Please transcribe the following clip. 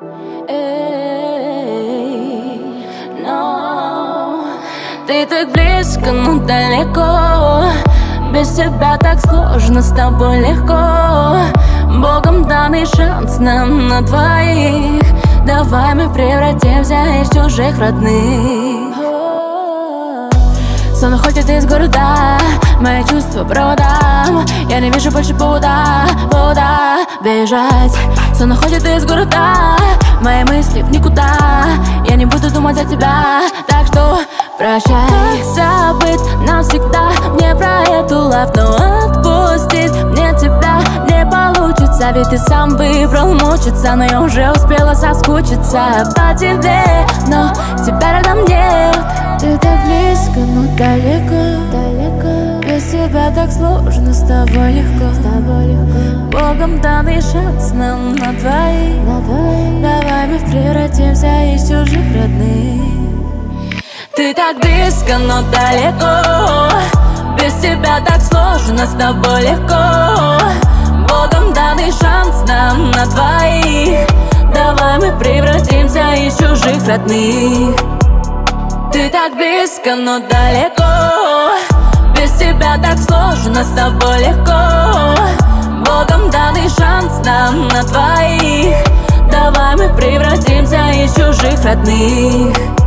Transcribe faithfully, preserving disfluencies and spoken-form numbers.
Эй, но ты так близко, но далеко. Без тебя так сложно, с тобой легко. Богом данный шанс нам на двоих. Давай мы превратимся из чужих родных. Сон уходит из города, мои чувства проводам. Я не вижу больше повода, повода бежать. Сон уходит из города, мои мысли в никуда. Я не буду думать о тебя, так что прощай. Забыть навсегда мне про эту лав, но отпустить мне тебя не получится. Ведь ты сам выбрал мучиться, но я уже успела соскучиться по тебе, но тебя рядом нет. Ты так близко, но далеко, далеко. Без тебя так сложно, с тобой легко, с тобой легко. Богом данный шанс нам на двоих, на двоих. Давай мы превратимся из чужих родных. Ты так близко, но далеко. Без тебя так сложно, с тобой легко. Богом данный шанс нам на двоих. Давай мы превратимся из чужих родных. Ты так близко, но далеко. Без тебя так сложно, с тобой легко. Богом данный шанс нам на двоих. Давай мы превратимся из чужих родных.